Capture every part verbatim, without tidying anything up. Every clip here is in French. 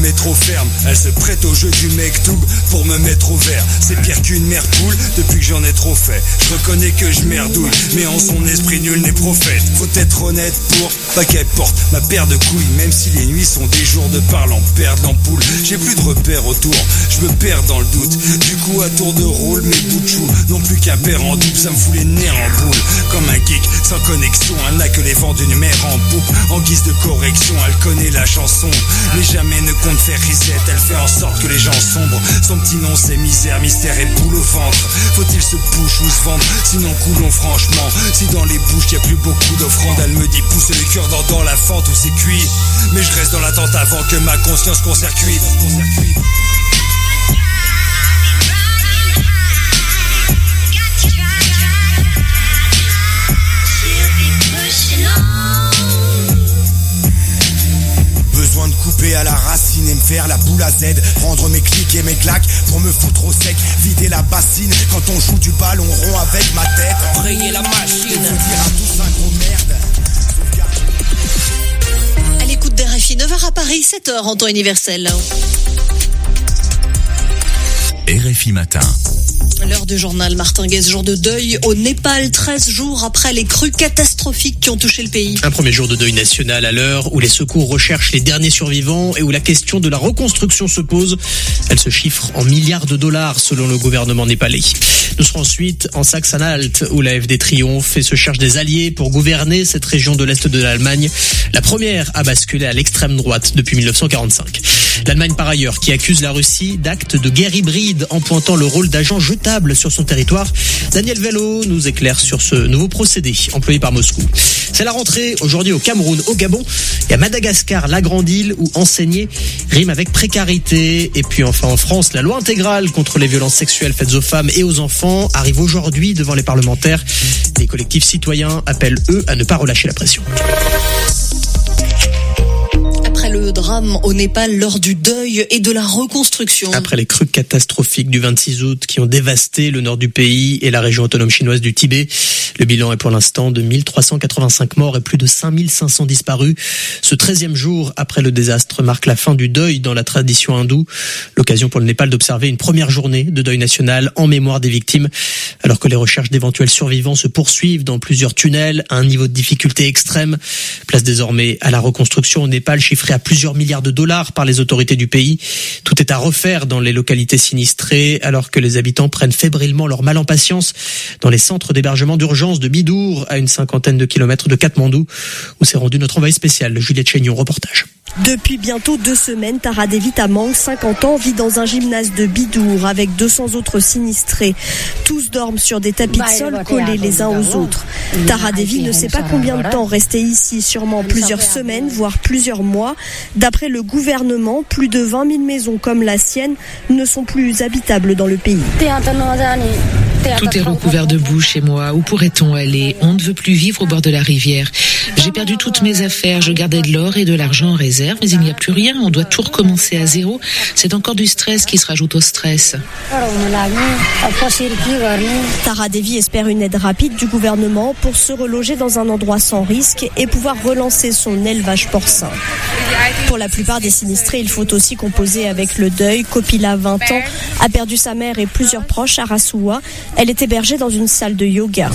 est trop ferme, elle se prête au jeu du mektoub pour me mettre au vert. C'est pire qu'une mère poule depuis que j'en ai trop fait. Je reconnais que je merdouille, mais en son esprit nul n'est prophète. Faut être honnête pour pas qu'elle porte ma paire de couilles. Même si les nuits sont des jours de parle en perte l'ampoule. J'ai plus de repères autour, je me perds dans le doute. Du coup à tour de rôle mes bouts de chou non plus qu'un père en double. Ça me fout les nerfs en boule. Comme un geek sans connexion, elle n'a que les vents d'une mère en poupe. En guise de correction, elle connaît la chanson, mais jamais ne compte faire reset. Elle fait en sorte que les gens sombrent. Son petit nom c'est misère, mystère et boule au ventre. Faut-il se push ou se vendre, sinon coulons franchement. Si dans les bouches y'a plus beaucoup d'offrandes, elle me dit pousse le cœur dans, dans la fente où c'est cuit. Mais je reste dans l'attente avant que ma conscience court-circuite. Besoin de couper à la racine et me faire la boule à Z. Prendre mes clics et mes claques pour me foutre au sec. Vider la bassine quand on joue du ballon rond avec ma tête. Rayer la machine. Et vous dire à tous un gros merde. À l'écoute d'R F I, neuf heures à Paris, sept heures en temps universel. R F I Matin. L'heure du journal Martin Guez, jour de deuil au Népal, treize jours après les crues catastrophiques qui ont touché le pays. Un premier jour de deuil national à l'heure où les secours recherchent les derniers survivants et où la question de la reconstruction se pose. Elle se chiffre en milliards de dollars selon le gouvernement népalais. Nous serons ensuite en Saxe-Anhalt où l'A F D triomphe et se cherche des alliés pour gouverner cette région de l'Est de l'Allemagne, la première à basculer à l'extrême droite depuis mille neuf cent quarante-cinq. L'Allemagne par ailleurs qui accuse la Russie d'actes de guerre hybride en pointant le rôle d'agent jetable sur son territoire. Daniel Vello nous éclaire sur ce nouveau procédé employé par Moscou. C'est la rentrée aujourd'hui au Cameroun, au Gabon et à Madagascar, la grande île où enseigner rime avec précarité. Et puis enfin en France, la loi intégrale contre les violences sexuelles faites aux femmes et aux enfants arrive aujourd'hui devant les parlementaires. Les collectifs citoyens appellent eux à ne pas relâcher la pression. Le drame au Népal lors du deuil et de la reconstruction. Après les crues catastrophiques du vingt-six août qui ont dévasté le nord du pays et la région autonome chinoise du Tibet, le bilan est pour l'instant de mille trois cent quatre-vingt-cinq morts et plus de cinq mille cinq cents disparus. Ce treizième jour après le désastre marque la fin du deuil dans la tradition hindoue. L'occasion pour le Népal d'observer une première journée de deuil national en mémoire des victimes, alors que les recherches d'éventuels survivants se poursuivent dans plusieurs tunnels à un niveau de difficulté extrême. Place désormais à la reconstruction au Népal, chiffrée à plusieurs milliards de dollars par les autorités du pays. Tout est à refaire dans les localités sinistrées, alors que les habitants prennent fébrilement leur mal en patience dans les centres d'hébergement d'urgence de Bidour, à une cinquantaine de kilomètres de Katmandou, où s'est rendu notre envoyé spécial, Juliette Chénion, reportage. Depuis bientôt deux semaines, Tara Devi Tamang, cinquante ans, vit dans un gymnase de Bidour avec deux cents autres sinistrés. Tous dorment sur des tapis de sol collés les uns aux autres. Tara Devi ne sait pas combien de temps rester ici, sûrement plusieurs semaines, voire plusieurs mois. D'après le gouvernement, plus de vingt mille maisons comme la sienne ne sont plus habitables dans le pays. Tout est recouvert de boue chez moi. Où pourrait-on aller? On ne veut plus vivre au bord de la rivière. J'ai perdu toutes mes affaires. Je gardais de l'or et de l'argent en réserve, mais il n'y a plus rien. On doit tout recommencer à zéro. C'est encore du stress qui se rajoute au stress. Tara Devi espère une aide rapide du gouvernement pour se reloger dans un endroit sans risque et pouvoir relancer son élevage porcin. Pour la plupart des sinistrés, il faut aussi composer avec le deuil. Kopila, vingt ans, a perdu sa mère et plusieurs proches à Rasuwa. Elle est hébergée dans une salle de yoga.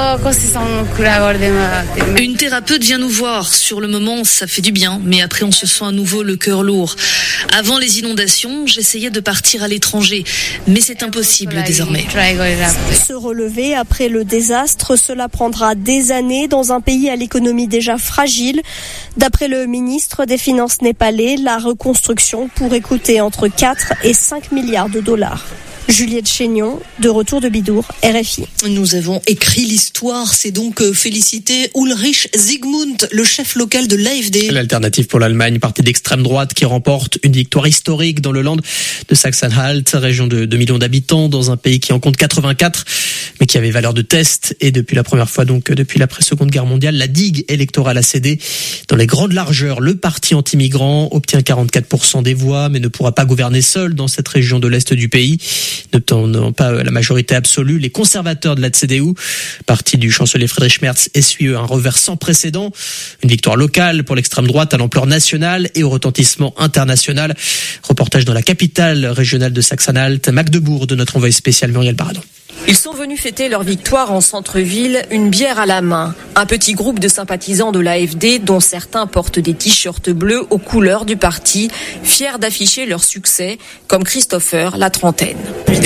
Une thérapeute vient nous voir. Sur le moment, ça fait du bien, mais après on se sent à nouveau le cœur lourd. Avant les inondations, j'essayais de partir à l'étranger, mais c'est impossible désormais. Se relever après le désastre, cela prendra des années dans un pays à l'économie déjà fragile. D'après le ministre des Finances népalais, la reconstruction pourrait coûter entre quatre et cinq milliards de dollars. Juliette Chénion, de retour de Bidour, R F I. Nous avons écrit l'histoire, c'est donc féliciter Ulrich Zygmunt, le chef local de l'A F D. L'alternative pour l'Allemagne, parti d'extrême droite qui remporte une victoire historique dans le land de Saxe-Anhalt, région de deux millions d'habitants, dans un pays qui en compte quatre-vingt-quatre, mais qui avait valeur de test. Et depuis la première fois, donc depuis l'après-seconde guerre mondiale, la digue électorale a cédé. Dans les grandes largeurs, le parti anti-migrant obtient quarante-quatre pour cent des voix, mais ne pourra pas gouverner seul dans cette région de l'Est du pays. N'obtenant pas la majorité absolue, les conservateurs de la C D U, parti du chancelier Friedrich Merz, essuient un revers sans précédent. Une victoire locale pour l'extrême droite à l'ampleur nationale et au retentissement international. Reportage dans la capitale régionale de Saxe-Anhalt, Magdebourg, de notre envoyé spécial Muriel Baradon. Ils sont venus fêter leur victoire en centre-ville, une bière à la main. Un petit groupe de sympathisants de l'A F D, dont certains portent des t-shirts bleus aux couleurs du parti, fiers d'afficher leur succès, comme Christopher, la trentaine.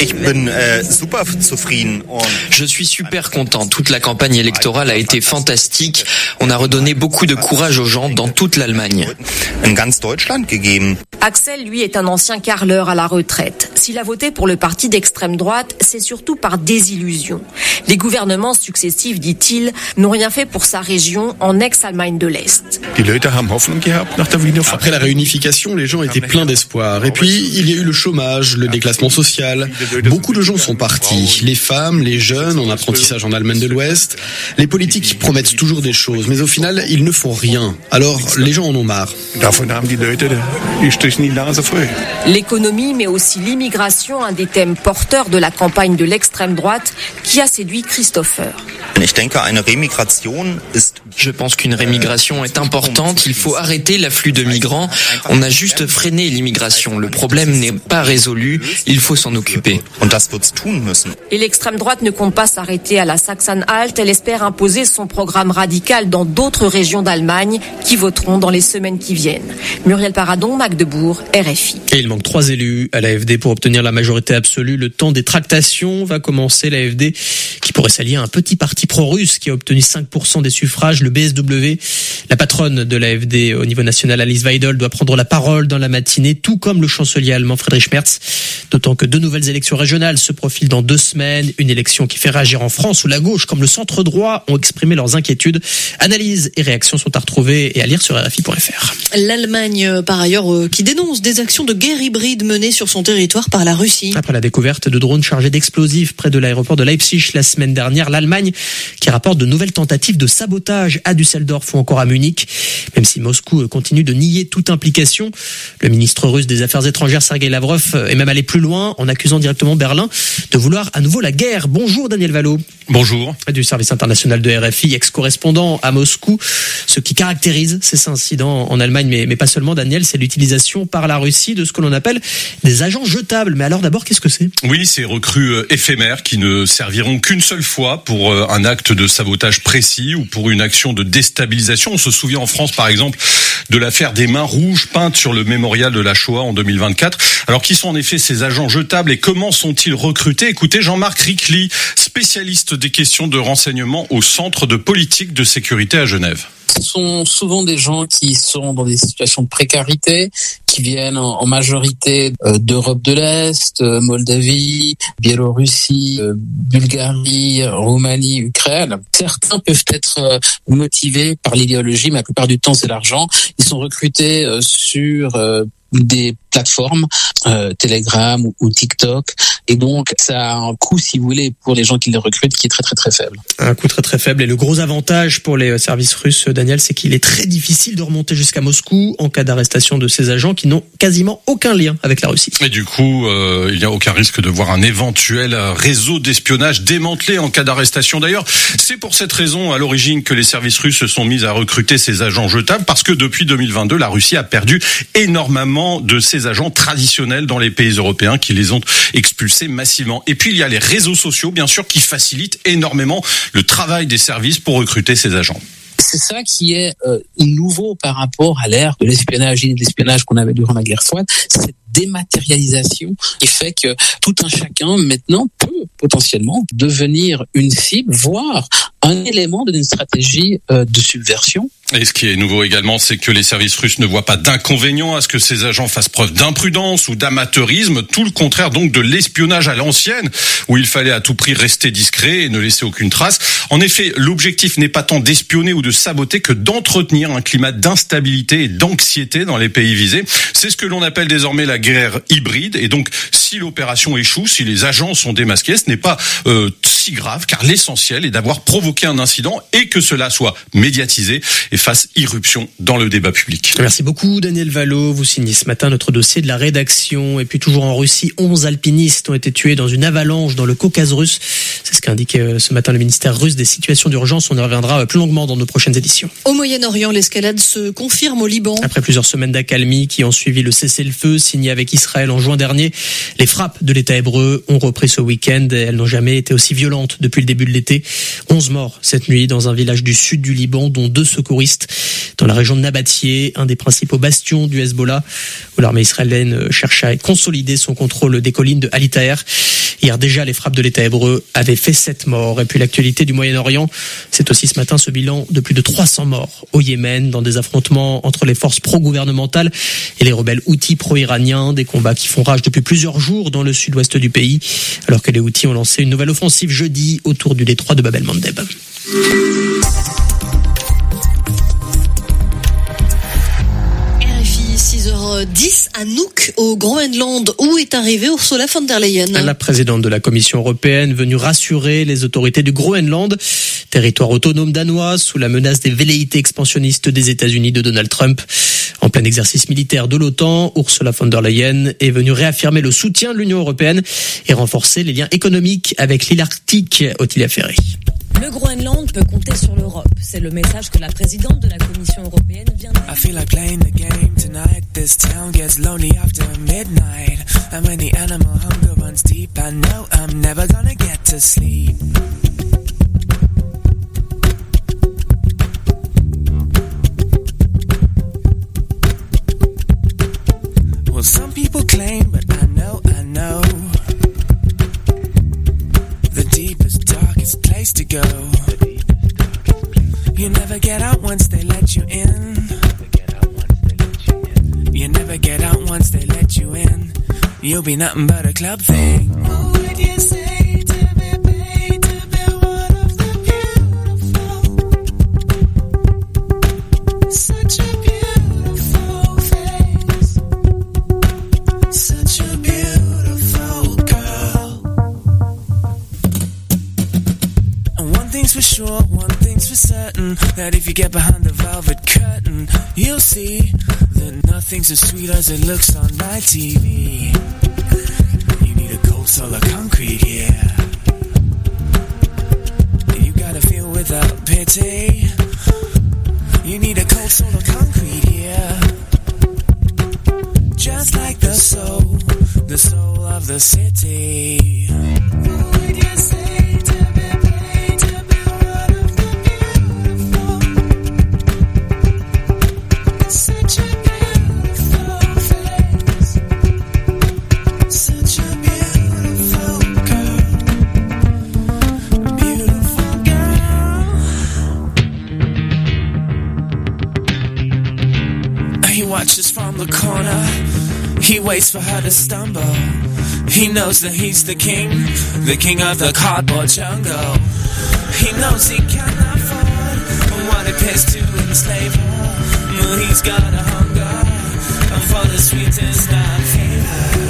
Je suis super content. Toute la campagne électorale a été fantastique. On a redonné beaucoup de courage aux gens dans toute l'Allemagne. Axel, lui, est un ancien carleur à la retraite. S'il a voté pour le parti d'extrême droite, c'est surtout par désillusion. Les gouvernements successifs, dit-il, n'ont rien fait pour sa région en ex-Allemagne de l'Est. Après la réunification, les gens étaient pleins d'espoir. Et puis, il y a eu le chômage, le déclassement social. Beaucoup de gens sont partis. Les femmes, les jeunes, en apprentissage en Allemagne de l'Ouest. Les politiques promettent toujours des choses, mais au final, ils ne font rien. Alors, les gens en ont marre. L'économie, mais aussi l'immigration, un des thèmes porteurs de la campagne de l'extrême droite qui a séduit Christopher. Je pense qu'une rémigration est importante. Il faut arrêter l'afflux de migrants. On a juste freiné l'immigration. Le problème n'est pas résolu. Il faut s'en occuper. Et l'extrême droite ne compte pas s'arrêter à la Saxe-Anhalt. Elle espère imposer son programme radical dans d'autres régions d'Allemagne qui voteront dans les semaines qui viennent. Muriel Paradon, Magdebourg, R F I. Et il manque trois élus à l'A F D pour obtenir la majorité absolue. Le temps des tractations va commencer. L'A F D qui pourrait s'allier à un petit parti pro-russe qui a obtenu cinq pour cent des suffrages, le B S W. La patronne de l'A F D au niveau national, Alice Weidel, doit prendre la parole dans la matinée, tout comme le chancelier allemand Friedrich Merz. D'autant que deux nouvelles élections régionales se profilent dans deux semaines. Une élection qui fait réagir en France où la gauche comme le centre droit ont exprimé leurs inquiétudes. Analyses et réactions sont à retrouver et à lire sur R F I point F R. L'Allemagne, par ailleurs, qui dénonce des actions de guerre hybride menées sur son territoire par la Russie. Après la découverte de drones chargés d'explosifs près de l'aéroport de Leipzig la semaine dernière, l'Allemagne qui rapporte de nouvelles tentatives de sabotage à Düsseldorf ou encore à Munich. Même si Moscou continue de nier toute implication, le ministre russe des Affaires étrangères Sergei Lavrov est même allé plus loin en accusant directement Berlin de vouloir à nouveau la guerre. Bonjour Daniel Valo. Bonjour. Du service international de R F I, ex-correspondant à Moscou. Ce qui caractérise ces incidents en Allemagne, mais, mais pas seulement Daniel, c'est l'utilisation par la Russie de ce que l'on appelle des agents jetables. Mais alors d'abord, qu'est-ce que c'est ? Oui, ces recrues éphémères qui ne serviront qu'une seule fois pour un acte de sabotage précis ou pour une action de déstabilisation. On se souvient en France, par exemple, de l'affaire des mains rouges peintes sur le mémorial de la Shoah en deux mille vingt-quatre. Alors, qui sont en effet ces agents jetables et comment sont-ils recrutés ? Écoutez, Jean-Marc Ricli, spécialiste des questions de renseignement au Centre de politique de sécurité à Genève. Ce sont souvent des gens qui sont dans des situations de précarité, qui viennent en majorité d'Europe de l'Est, Moldavie, Biélorussie, Bulgarie, Roumanie, Ukraine. Certains peuvent être motivés par l'idéologie, mais la plupart du temps c'est l'argent. Ils sont recrutés sur des plateformes, euh, Telegram ou, ou TikTok, et donc ça a un coût, si vous voulez, pour les gens qui les recrutent, qui est très très très faible. Un coût très très faible, et le gros avantage pour les services russes, Daniel, c'est qu'il est très difficile de remonter jusqu'à Moscou en cas d'arrestation de ces agents qui n'ont quasiment aucun lien avec la Russie. Et du coup, euh, il n'y a aucun risque de voir un éventuel réseau d'espionnage démantelé en cas d'arrestation. D'ailleurs, c'est pour cette raison à l'origine que les services russes se sont mis à recruter ces agents jetables, parce que depuis deux mille vingt-deux, la Russie a perdu énormément de ces agents traditionnels dans les pays européens qui les ont expulsés massivement. Et puis il y a les réseaux sociaux, bien sûr, qui facilitent énormément le travail des services pour recruter ces agents. C'est ça qui est euh, nouveau par rapport à l'ère de l'espionnage et de l'espionnage qu'on avait durant la guerre froide. C'est cette dématérialisation qui fait que tout un chacun maintenant peut potentiellement devenir une cible, voire un élément d'une stratégie euh, de subversion. Et ce qui est nouveau également, c'est que les services russes ne voient pas d'inconvénient à ce que ces agents fassent preuve d'imprudence ou d'amateurisme, tout le contraire donc de l'espionnage à l'ancienne, où il fallait à tout prix rester discret et ne laisser aucune trace. En effet, l'objectif n'est pas tant d'espionner ou de saboter que d'entretenir un climat d'instabilité et d'anxiété dans les pays visés. C'est ce que l'on appelle désormais la guerre hybride. Et donc, si l'opération échoue, si les agents sont démasqués, ce n'est pas euh, si grave, car l'essentiel est d'avoir provoqué un incident et que cela soit médiatisé et fasse irruption dans le débat public. Merci beaucoup Daniel Valo. Vous signez ce matin notre dossier de la rédaction. Et puis toujours en Russie, onze alpinistes ont été tués dans une avalanche dans le Caucase russe. C'est ce qu'a indiqué ce matin le ministère russe des situations d'urgence. On y reviendra plus longuement dans nos prochaines éditions. Au Moyen-Orient, l'escalade se confirme au Liban. Après plusieurs semaines d'accalmie qui ont suivi le cessez-le-feu signé avec Israël en juin dernier, les frappes de l'État hébreu ont repris ce week-end. Elles n'ont jamais été aussi violentes depuis le début de l'été. onze morts cette nuit dans un village du sud du Liban, dont deux secouristes dans la région de Nabatieh, un des principaux bastions du Hezbollah, où l'armée israélienne cherche à consolider son contrôle des collines de Ali Taher. Hier déjà, les frappes de l'État hébreu avaient fait sept morts. Et puis l'actualité du Moyen-Orient, c'est aussi ce matin ce bilan de plus de trois cents morts au Yémen dans des affrontements entre les forces pro-gouvernementales et les rebelles houthis pro-iraniens. Des combats qui font rage depuis plusieurs jours dans le sud-ouest du pays, alors que les houthis ont lancé une nouvelle offensive jeudi autour du détroit de Bab el-Mandeb. six heures dix à Nuuk, au Groenland, où est arrivée Ursula von der Leyen. La présidente de la Commission européenne venue rassurer les autorités du Groenland, territoire autonome danois sous la menace des velléités expansionnistes des États-Unis de Donald Trump. En plein exercice militaire de l'OTAN, Ursula von der Leyen est venue réaffirmer le soutien de l'Union européenne et renforcer les liens économiques avec l'île arctique. Ottilia Ferré. Le Groenland peut compter sur l'Europe. C'est le message que la présidente de la Commission européenne vient de... I feel like playing the game tonight. This town gets lonely after midnight. And when the animal hunger runs deep, I know I'm never gonna get to sleep. Well, some people claim, but I know, I know. The deepest, darkest place to go. You never get out once they let you in. You never get out once they let you in. You'll be nothing but a club thing. What would you say to be paid to be one of the beautiful? Such a beautiful face. Such a beautiful girl. And one thing's for sure, one thing's for certain, that if you get behind the velvet curtain, you'll see that nothing's as sweet as it looks on my T V. You need a cold solid concrete, yeah. You gotta feel without pity. You need a cold solid concrete, yeah. Just like the soul, the soul of the city. What would you say to be paid to be one of the beautiful? Such a beautiful face. Such a beautiful girl. Beautiful girl. He watches from the corner. He waits for her to stumble. He knows that he's the king, the king of the cardboard jungle. He knows he can't afford what it pays to enslave her. Well, he's got a hunger for the sweetest of flavors.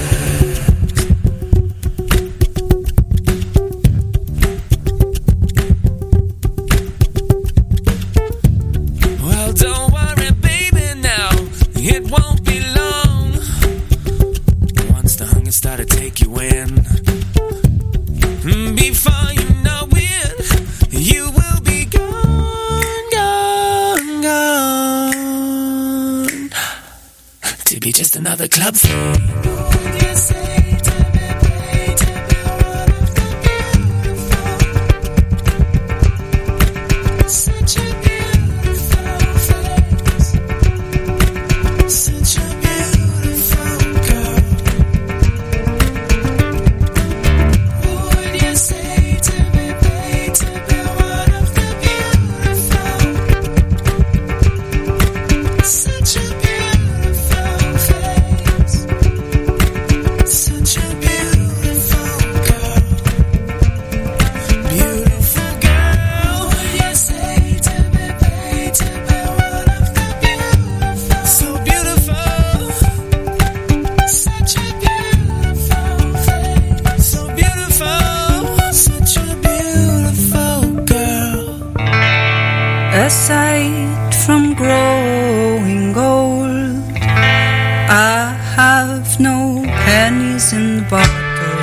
Well, don't worry, baby, now it won't be long. Once the hunger started to take you in, before you know it, you will be gone, gone, gone. To be just another club thing. What would you say to be paid to be one of the beautiful? Such a beautiful face. Such a beautiful girl. What would you say to be paid to be one of the beautiful? Such a beautiful face. Such no pennies in the bottle.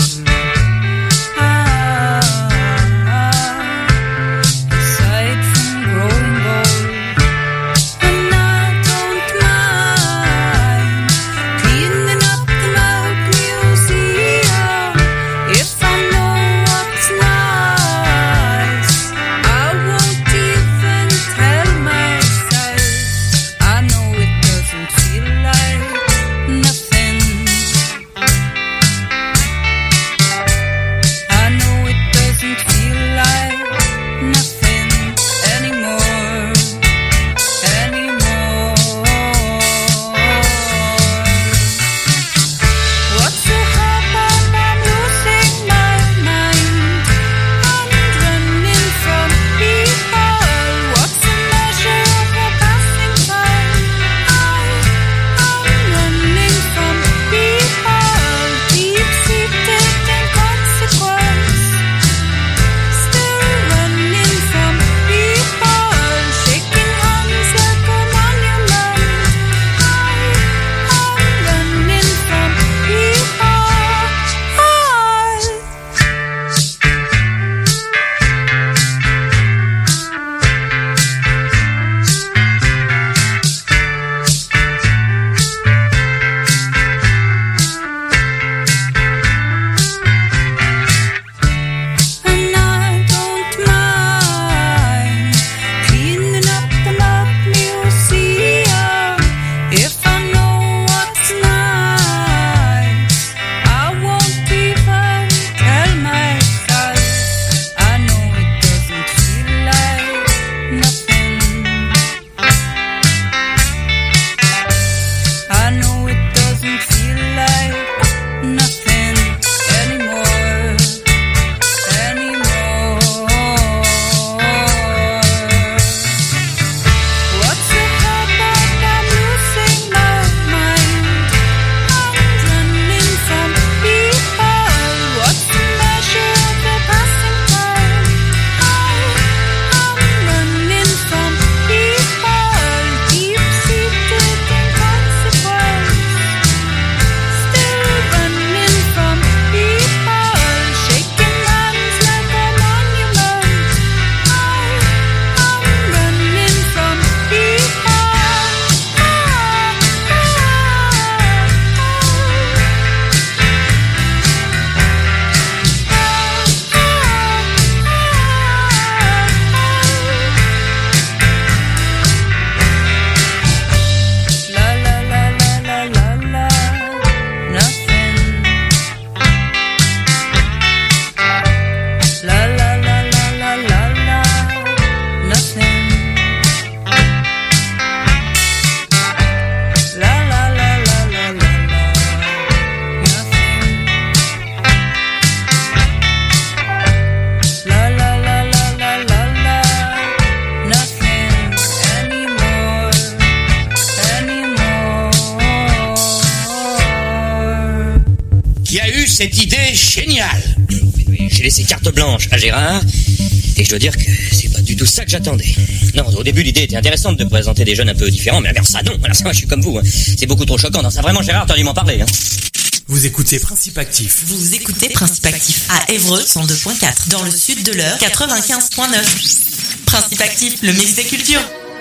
Cette idée géniale. J'ai laissé carte blanche à Gérard et je dois dire que c'est pas du tout ça que j'attendais. Non, au début l'idée était intéressante de présenter des jeunes un peu différents, mais alors ça non, alors ça moi je suis comme vous, hein. C'est beaucoup trop choquant. Non, ça vraiment Gérard, t'as dû m'en parler. Hein. Vous écoutez Principe Actif. Vous écoutez Principe Actif à Évreux cent deux virgule quatre, dans le sud de l'Eure quatre-vingt-quinze virgule neuf. Principe Actif, le mix des cultures.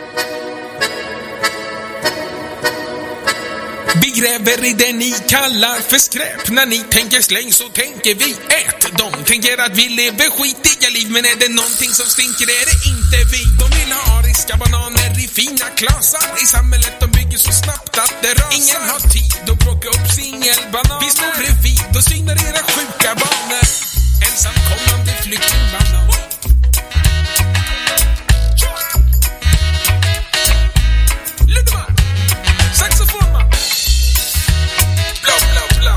Vi gräver det ni kallar för skräp. När ni tänker släng så tänker vi ät. De tänker att vi lever skitiga liv, men är det någonting som stinker är det inte vi. De vill ha ariska bananer i fina klasar. I samhället de bygger så snabbt att det rasar. Ingen har tid att plocka upp singelbanan. Vi står bredvid och synar era sjuka banor. Ensamkommande flyktingbanan. Ludman, saxofonman. Blå, blå, blå.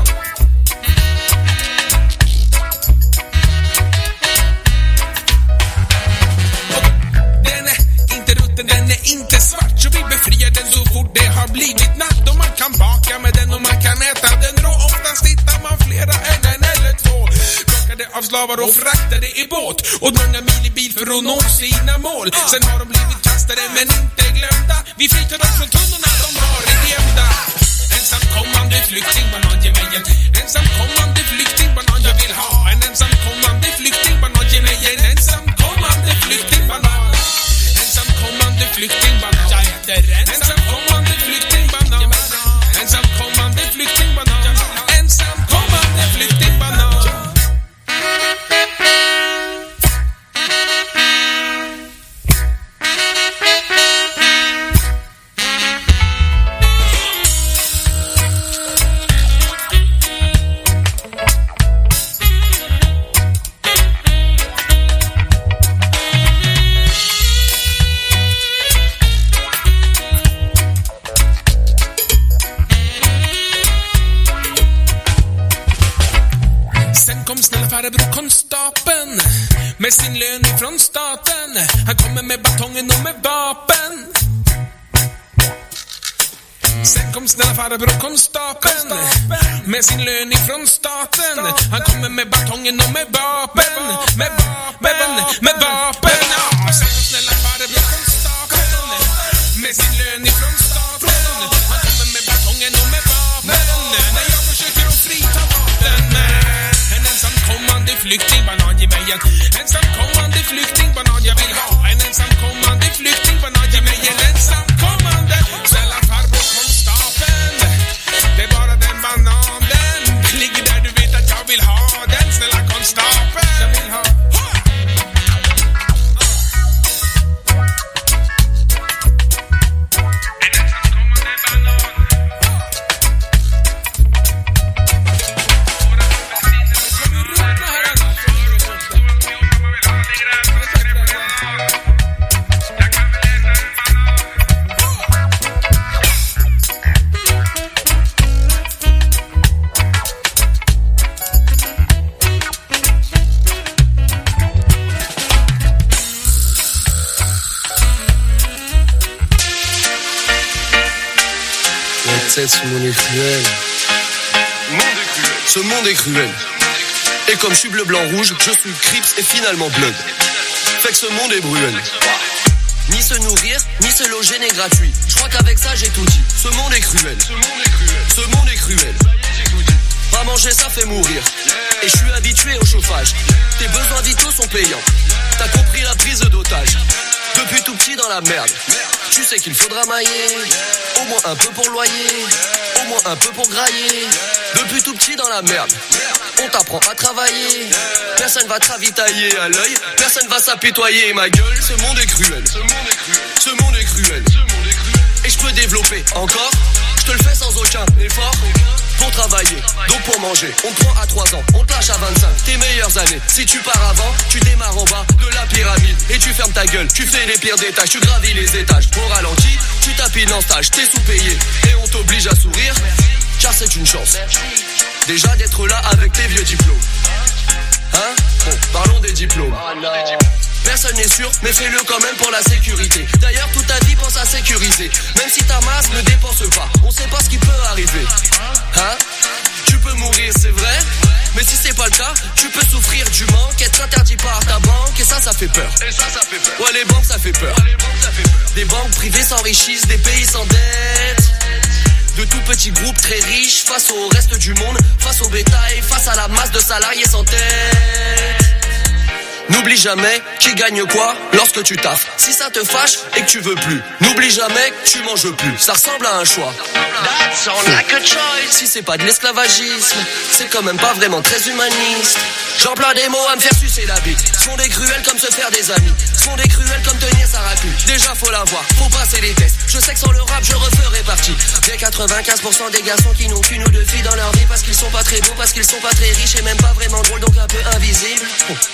Den är inte rutten, den är inte svart. Så vi befriar den så fort det har blivit natt. Och man kan baka med den och man kan äta den rå. Oftast hittar man flera, en, en eller två. Plockade av slavar och fraktade i båt. Och många mil i bil för att nå sina mål. Sen har de blivit kastade men inte glömda. Vi fritar dem från tunnorna, de har det gömda. En ensam kommande flyktingbarn har ge mig en ensam kommande flyktingbarn har jag vill ha en ensam kommande flyktingbarn har ge mig en ensam kommande flyktingbarn ensam kommande flyktingbarn jag heter ensam kommande flyktingbarn ensam kommande flyktingbarn ensam kommande flyktingbarn. Farbror konstapeln med sin lön ifrån staten. Han kommer med batongen och med vapen. Sen kom snälla farbror konstapeln med sin lön ifrån staten. Han kommer med batongen och med vapen. Med vapen, med vapen. Ja. Sen kom snälla farbror konstapeln med sin lön ifrån staten. Han kommer med batongen och med vapen. När jag försöker att frita vapen. En ensam kommande flyktingbarn ge mig en ensam kommande flyktingbarn jag vill ha en ensam kommande flyktingbarn ge mig en ensam kommande. Snälla farbror konstapeln, det är bara den bananen ligger där du vet att jag vill ha den. Snälla konstapeln, jag vill ha. Ce monde est cruel. Ce monde est cruel. Et comme je suis bleu, blanc, rouge, je suis Crips et finalement Blood. Fait que ce monde est bruel. Ni se nourrir, ni se loger n'est gratuit. Je crois qu'avec ça j'ai tout dit. Ce monde est cruel. Ce monde est cruel. Ce monde est cruel. Pas manger ça fait mourir. Et je suis habitué au chauffage. Tes besoins vitaux sont payants. T'as compris la prise d'otage. Depuis tout petit dans la merde. Tu sais qu'il faudra mailler. Au moins un peu pour le loyer. Au moins un peu pour grailler. Depuis tout petit dans la merde. On t'apprend à travailler. Personne va te ravitailler à l'œil. Personne va s'apitoyer. Ma gueule, ce monde est cruel. Ce monde est cruel. Ce monde est cruel. Et je peux développer encore. Je te le fais sans aucun effort. Pour travailler, donc pour manger. On te prend à trois ans, on te lâche à vingt-cinq. Tes meilleures années, si tu pars avant, tu démarres en bas de la pyramide. Et tu fermes ta gueule, tu fais les pires des tâches. Tu gravis les étages, au ralenti, tu tapines en stage. T'es sous-payé, et on t'oblige à sourire. Car c'est une chance, déjà d'être là avec tes vieux diplômes. Hein? Bon, parlons des diplômes. Personne n'est sûr, mais fais-le quand même pour la sécurité. D'ailleurs, toute ta vie, pense à sécuriser. Même si ta masse ne dépense pas, on sait pas ce qui peut arriver. Hein? Tu peux mourir, c'est vrai. Mais si c'est pas le cas, tu peux souffrir du manque, être interdit par ta banque, et ça, ça fait peur. Et ça, ça fait peur. Ouais, les banques, ça fait peur. Ouais, les banques, ça fait peur. Des banques privées s'enrichissent, des pays s'endettent. De tout petits groupes très riches face au reste du monde, face au bétail, face à la masse de salariés sans tête. N'oublie jamais qui gagne quoi lorsque tu taffes. Si ça te fâche et que tu veux plus, n'oublie jamais que tu manges plus. Ça ressemble à un choix. That's all like a choice. Si c'est pas de l'esclavagisme, c'est quand même pas vraiment très humaniste. J'emploie des mots à me faire sucer la bite. Sont des cruels comme se faire des amis. Sont des cruels comme tenir sa raclée. Déjà faut l'avoir, faut passer les tests. Je sais que sans le rap je referai partie des quatre-vingt-quinze pour cent des garçons qui n'ont qu'une ou deux filles dans leur vie. Parce qu'ils sont pas très beaux, parce qu'ils sont pas très riches et même pas vraiment drôles, donc un peu invisibles.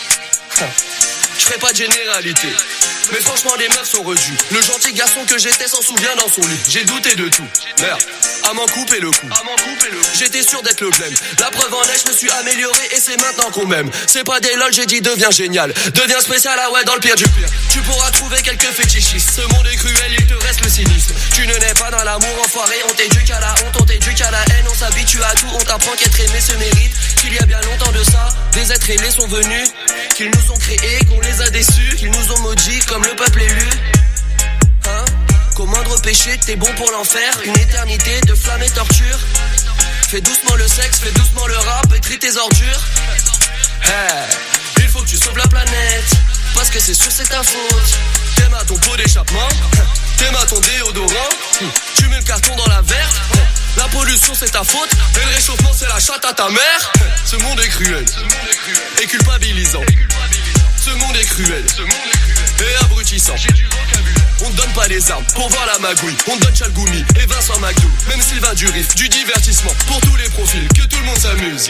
Je ferai pas de généralité, mais franchement les meufs sont redues. Le gentil garçon que j'étais s'en souvient dans son lit. J'ai douté de tout, merde, à m'en couper le cou. J'étais sûr d'être le blême. La preuve en est, je me suis amélioré et c'est maintenant qu'on m'aime. C'est pas des lol, j'ai dit deviens génial. Deviens spécial, ah ouais, dans le pire du pire. Tu pourras trouver quelques fétichistes. Ce monde est cruel, il te reste le cynisme. Tu ne nais pas dans l'amour enfoiré. On t'éduque à la honte, on t'éduque à la haine. On s'habitue à tout, on t'apprend qu'être aimé se mérite. Qu'il y a bien longtemps de ça, des êtres aimés sont venus. Qu'ils nous ont créés, qu'on les a déçus. Qu'ils nous ont maudits comme le peuple élu. Hein? Qu'au moindre péché, t'es bon pour l'enfer. Une éternité de flammes et torture. Fais doucement le sexe, fais doucement le rap et trie tes ordures. Hey, il faut que tu sauves la planète, parce que c'est sûr c'est ta faute. T'aimes à ton pot d'échappement, t'aimes à ton déodorant. Tu mets le carton dans la verte. La pollution c'est ta faute, et le réchauffement c'est la chatte à ta mère. Ce monde est cruel, et culpabilisant. Ce monde est cruel, et abrutissant. On te donne pas les armes pour voir la magouille. On te donne Chalgoumi et Vincent McDoux. Même Sylvain du riff, du divertissement. Pour tous les profils, que tout le monde s'amuse.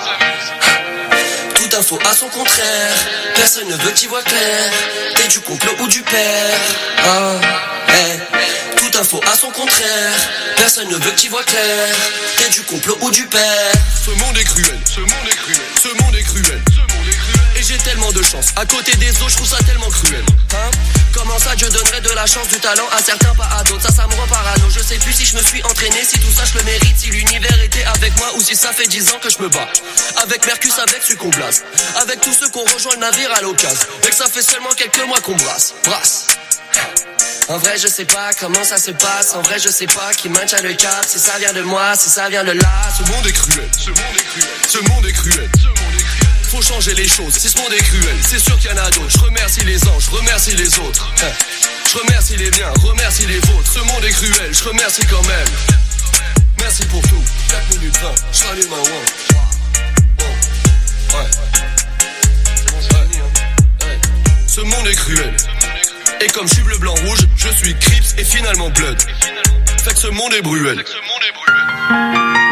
Toute info à son contraire. Personne ne veut que t'y vois clair. T'es du complot ou du père. Ah, hey. Toute info à son contraire. Personne ne veut que t'y vois clair. T'es du complot ou du père. Ce monde est cruel, ce monde est cruel, ce monde est cruel, ce monde est cruel. Et j'ai tellement de chance, à côté des autres, je trouve ça tellement cruel. Hein? Comment ça, Dieu donnerait de la chance, du talent à certains, pas à d'autres. Ça, ça me rend parano. Je sais plus si je me suis entraîné, si tout ça je le mérite, si l'univers était avec moi ou si ça fait dix ans que je me bats. Avec Mercus, avec Succomblas, avec tous ceux qu'on rejoint le navire à l'occasion. Et que ça fait seulement quelques mois qu'on brasse, brasse. En vrai je sais pas comment ça se passe. En vrai je sais pas qui maintient le cap. Si ça vient de moi, si ça vient de là. Ce monde est cruel, ce monde est cruel, ce monde est cruel, ce monde est cruel. Faut changer les choses, si ce monde est cruel, c'est sûr qu'il y en a d'autres. Je remercie les anges, je remercie les autres. Je remercie les miens, remercie les vôtres. Ce monde est cruel, je remercie quand même. Merci pour tout, quatre minutes vingt, je salue ma one. Ouais. C'est bon, c'est fini, hein. Ouais. Ce monde est cruel. Et comme je suis bleu, blanc, rouge, je suis Crips et finalement Blood. Fait que ce monde est bruel.